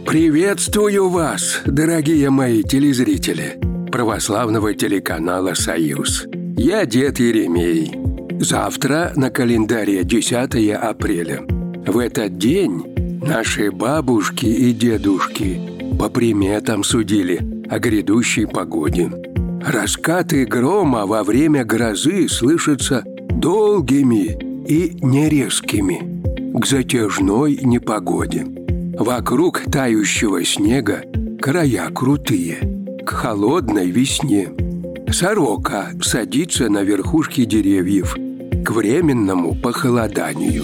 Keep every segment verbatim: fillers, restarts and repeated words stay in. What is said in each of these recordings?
Приветствую вас, дорогие мои телезрители православного телеканала «Союз». Я дед Еремей. Завтра на календаре десятое апреля. В этот день наши бабушки и дедушки по приметам судили о грядущей погоде. Раскаты грома во время грозы слышатся долгими и нерезкими к затяжной непогоде. Вокруг тающего снега края крутые, к холодной весне. Сорока садится на верхушки деревьев к временному похолоданию.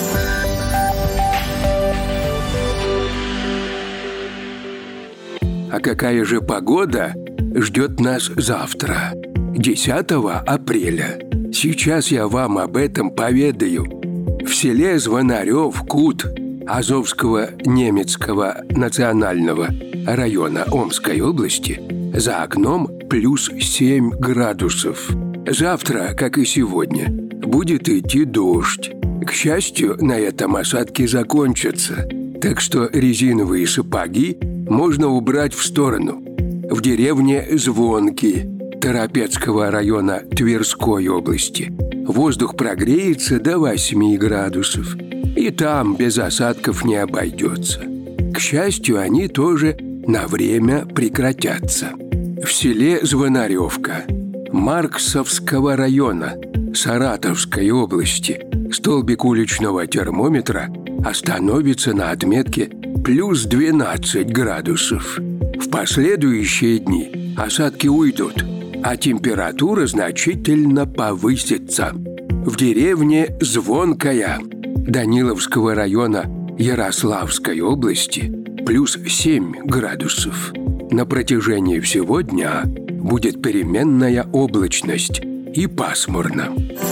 А какая же погода ждет нас завтра, десятого апреля? Сейчас я вам об этом поведаю. В селе Звонарев, Кут, Азовского немецкого национального района Омской области, за окном плюс семь градусов. Завтра, как и сегодня, будет идти дождь. К счастью, на этом осадки закончатся, так что резиновые сапоги можно убрать в сторону. В деревне Звонки Торопецкого района Тверской области воздух прогреется до восьми градусов. И там без осадков не обойдется. К счастью, они тоже на время прекратятся. В селе Звонаревка Марксовского района Саратовской области столбик уличного термометра остановится на отметке плюс двенадцать градусов. В последующие дни осадки уйдут, а температура значительно повысится. В деревне Звонкая Даниловского района Ярославской области плюс семь градусов. На протяжении всего дня будет переменная облачность и пасмурно.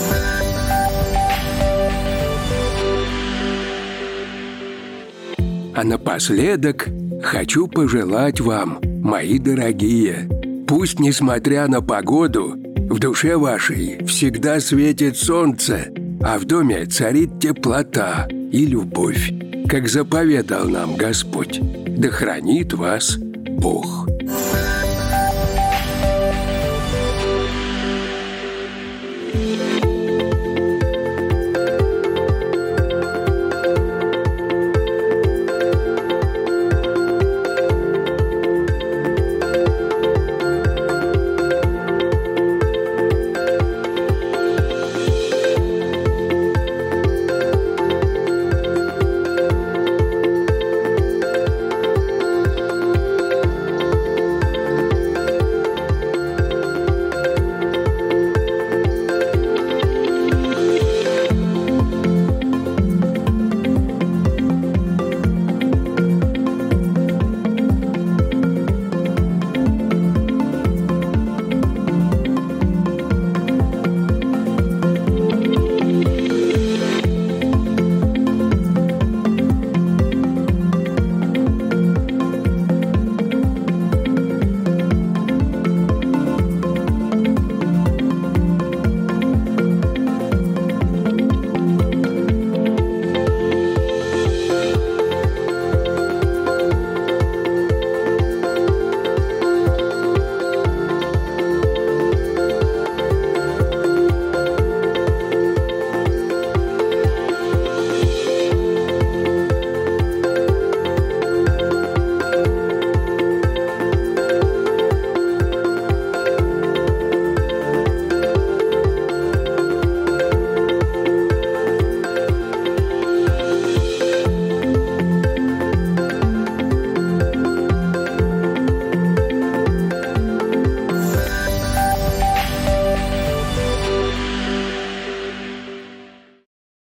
А напоследок хочу пожелать вам, мои дорогие, пусть, несмотря на погоду, в душе вашей всегда светит солнце, а в доме царит теплота и любовь, как заповедал нам Господь. Да хранит вас Бог.